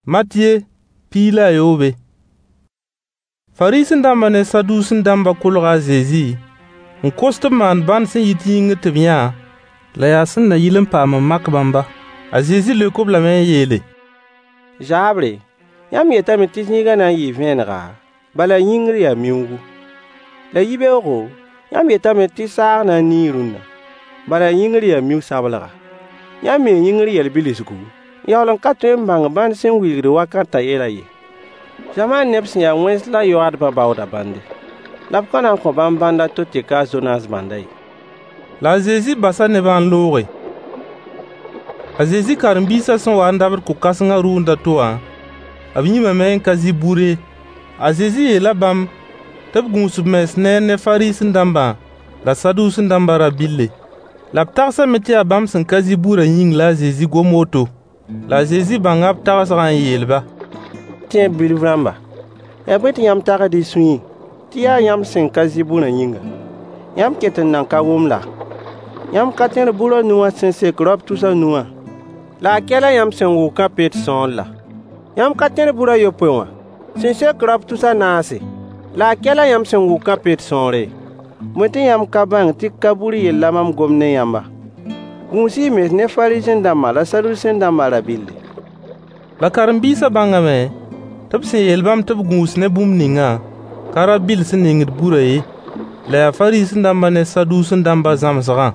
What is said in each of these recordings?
Matye pila yobe. Farisin damba ne sadusin damba kulga Zezi. Nkost man ban sin yiting tibnya. La yasin na yilin pa mak bamba. A Zezi le kob la men yele. Jabre, yam yeta mi tisniga na yi venra. Bala yingri ya miungu. La yibero, yam yeta mi tisar na niruna. Bala yingri ya miu sablaga. Yam mi yingri ya bilisku. Yalan katwe bang ban sin wigri wakata yela ye. Zaman neps ya wens la yoad ba bauda bande. Lap kana ko ban banda to tika zonas bandai. La Zezi basa ne ban loge. A Zezi karambisa son wa ndabar ku kasanga runda toa. Abinyi memen kazi bure. A Zezi yela bam tab gunsub mes ne farisin damba. La sadusin damba rabille. Lap taksa metia bam sin kazi bure ying la Zezi gomoto. La Zezi bangap tagasran yelba. Tiens bilvramba. E beti yam taga di sui. Tia yam sin kazi buna yinga. Yam keten nan ka wumla. Yam katen bula nuwa sin se krop tusa nuwa. La kela yam sin wuka pet son la. Yam katen bula yopewa. Sin se krop tusa nasi. La kela yam sin wuka pet son re. Mwete yam kabang tik kaburi yella mam gomne yamba. Gunsi mes ne farisin dama la sadusin dama la billi. La karambisa bangame. Tab sin yelbam tab gus ne bum ninga. Kara bil sin ningit buraye. La farisin damba ne sadusin damba zamsagan.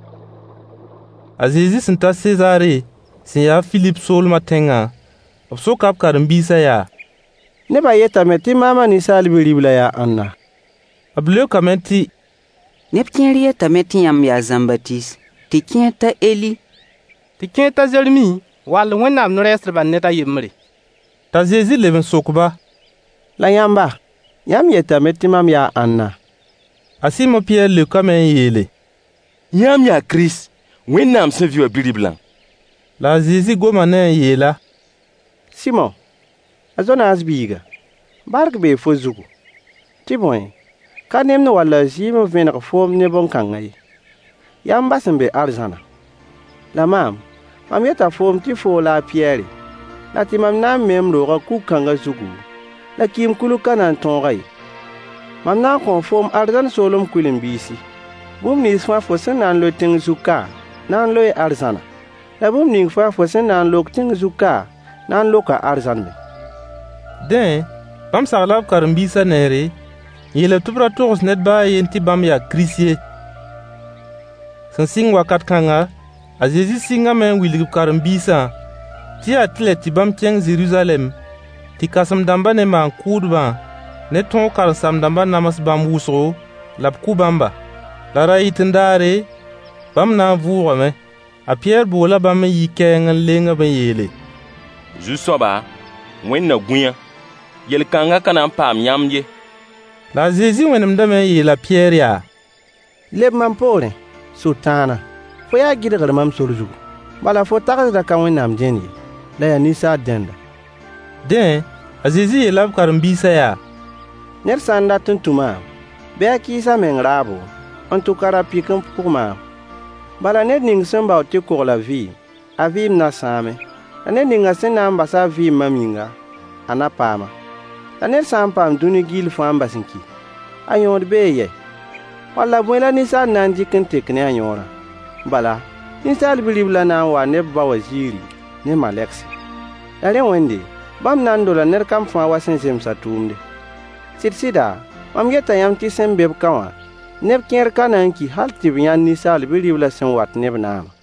A Zezi sin ta Cesare. Sin ya Philip sol matenga. Abso kap karambisa ya. Ne ba yeta meti mama ni salbi ribla ya anna. Ableu kamenti. Neptien yeta meti yam ya zambatis. Ti kẽeta Eli. Ti kẽeta Jeremi, wall wẽnnaam no-rɛɛsdbã neda yembre. T'a Zezi leb n sokba. La yãmba, yãmb yetame tɩ mam yaa ãnna? A Simo Piyɛr leokame n yeele. Yãmb yaa Kirist, Wẽnnaam sẽn vɩ wa bi-riblã. La a Zezi goma ne n yeela. Simo, a Zonaas biiga, bark bee fo zugu. Tɩ bõe, ka nemd walla zɩɩm n vẽneg foom ne bõn-kãngã ye. Yam bas n be arzãna. La mam yeta foom tɩ foo la a Piyɛre, la tɩ mam na n mem roogã kug-kãngã zugu, la kɩɩm kulg-ka na n tõoga ye. Mam na n kõ foom arzãn soolem kuilen-biisi. Bũmb nins fãa fo sẽn na n lo tẽng zug-ka, na n loe arzãna. La bũmb ning fãa fo sẽn na n lok tẽng zug-ka, na n loka arzãn me. Dẽ, bãmb sagla b karen-biisã neere, n yeela tɩ b ra togs ned baa a yen tɩ bãmb yaa Kirist ye. Sẽn sɩng wakat kãnga, a Zezi sɩngame n wilg b karen-biisã tɩ yaa tɩ lɛ tɩ bãmb kẽng Zeruzalɛm tɩ kãsem-dãmbã ne maan-kʋʋdbã ne tõog karen-sam-dãmbã nams bãmb wʋsgo la b kʋ bãmba. La ra yɩ tẽndaare, bãmb na n vʋʋgame. A Piyɛr boola bãmb n yi kɛɛng n lengb n yeele. Zu-soaba, Wẽnd na gũyã. Yel-kãngã ka na n paam yãmb ye. La a Zezi wẽnemdame n yeela Piyɛr yaa. Leb mam poorẽ, Sultana, fo yaa gɩdgr mam sor zugu. Bala fo tagsda ka Wẽnnaam dẽnd ye, la yaa ninsaal dẽnda. Dẽ, a Zezi yeela b karen-biisã yaa. Ned sã n dat n tũ maam, bɩ a kɩɩsa meng raabo, n tʋ ka ra-pɩk n pʋg maam. Bala ned ning sẽn bao tɩ kogla vɩɩm, a vɩɩm na sãame. La ned ninga sẽn na n basa a vɩɩm mam yĩnga, a na paama. La ned sã n paam dũni gill fãa n bas n ki, a yõod bee yɛ. Walla bõe la ninsaal na n dɩk n tek ne a yõorã. Bala, ninsaal bi-ribla na n wa ne b ba waziiri ne malɛgse. La rẽ wẽnde, bãmb na n dola ned kam fãa wa sẽn zemsa tʋʋmde. Sɩd-sɩda, mam yeta yãmb tɩ sẽn be b ka wã, neb kẽer ka na n ki hal tɩ b yãnd ninsaal bi-ribla sẽn wat ne b naama.